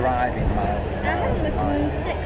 driving miles and I haven't miles looked and at miles. moon stick